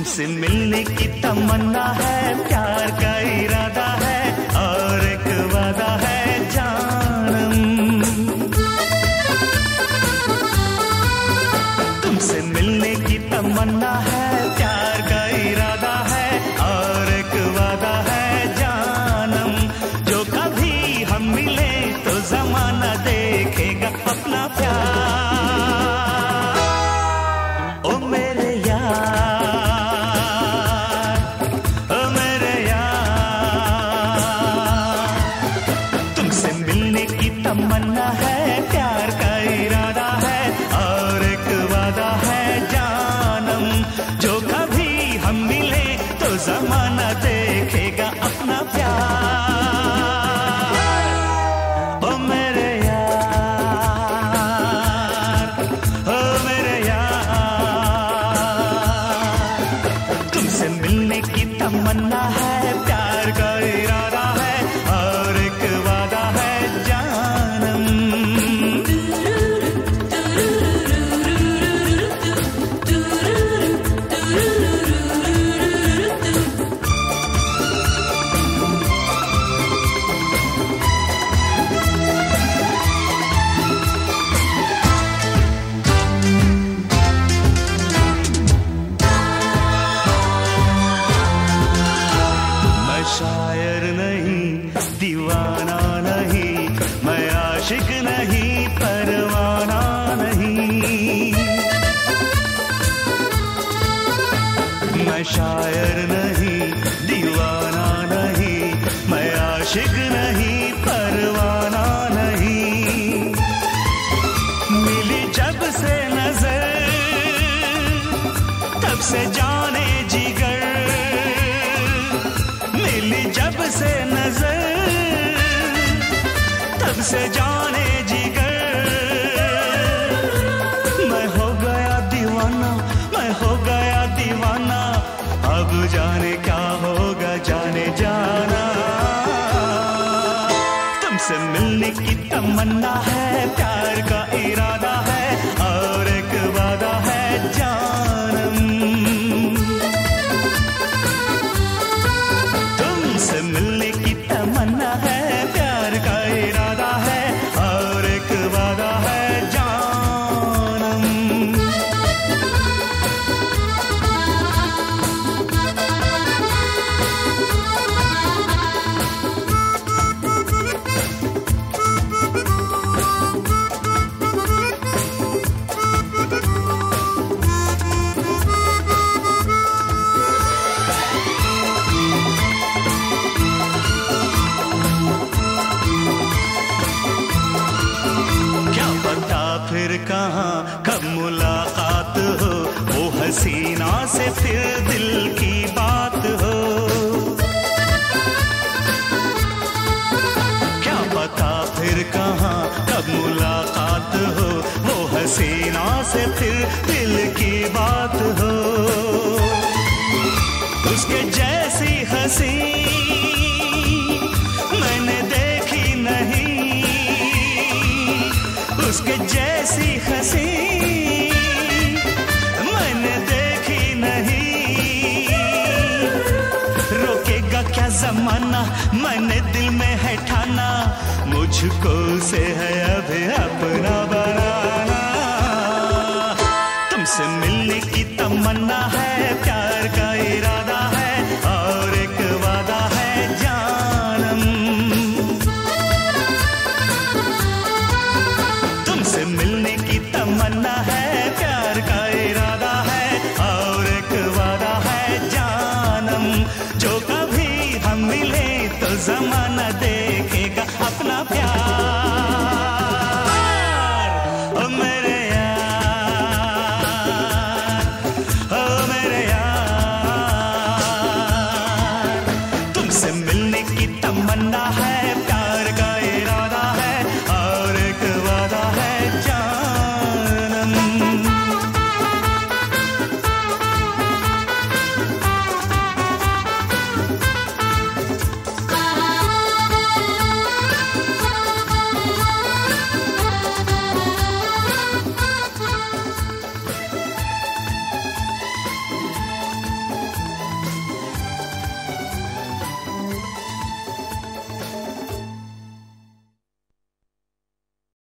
तुमसे मिलने की तमन्ना है, प्यार का इरादा है और एक वादा है जानम। तुमसे मिलने की तमन्ना है, प्यार का इरादा है और एक वादा है जानम। जो कभी हम मिले तो जमाना देखेगा अपना प्यार। ओ मेरे तमन्ना है, प्यार का इरादा है और एक वादा है जानम। जो कभी हम मिले तो जमाना देखेगा अपना प्यार। ओ मेरे यार, ओ मेरे यार, तुमसे मिलने की तमन्ना है, प्यार का इरादा है और एक वादा है शायर नहीं, दीवाना नहीं, मैं आशिक नहीं, परवाना नहीं। मैं शायर नहीं, दीवाना नहीं, मैं आशिक नहीं, परवाना नहीं। मिली जब से नजर तब से जाने जिगर, मिली जब से नजर तब से जाने जिगर। मैं हो गया दीवाना, मैं हो गया दीवाना, अब जाने क्या होगा जाने जाना। तुमसे मिलने की तमन्ना है, प्यार का इरादा है और एक वादा है जानम। मिलने की तमन्ना है, प्यार का इरादा है और एक वादा है जानम। फिर कहाँ कब मुलाकात हो, वो हसीना से फिर दिल की बात हो। क्या पता फिर कहाँ कब मुलाकात हो, वो हसीना से फिर दिल की बात हो। उसके जैसी हंसी मैंने देखी नहीं, उसके जैसी हंसी मैंने देखी नहीं। रोकेगा क्या जमाना, मैंने दिल में है ठाना, मुझको से है अभी अपना बनाना। तुमसे मिलने की तमन्ना है, प्यार का इरादा है और एक वादा है जानम। तुमसे मिलने की तमन्ना है, प्यार का इरादा है और एक वादा है जानम। जो कभी हम मिले तो जमाना दे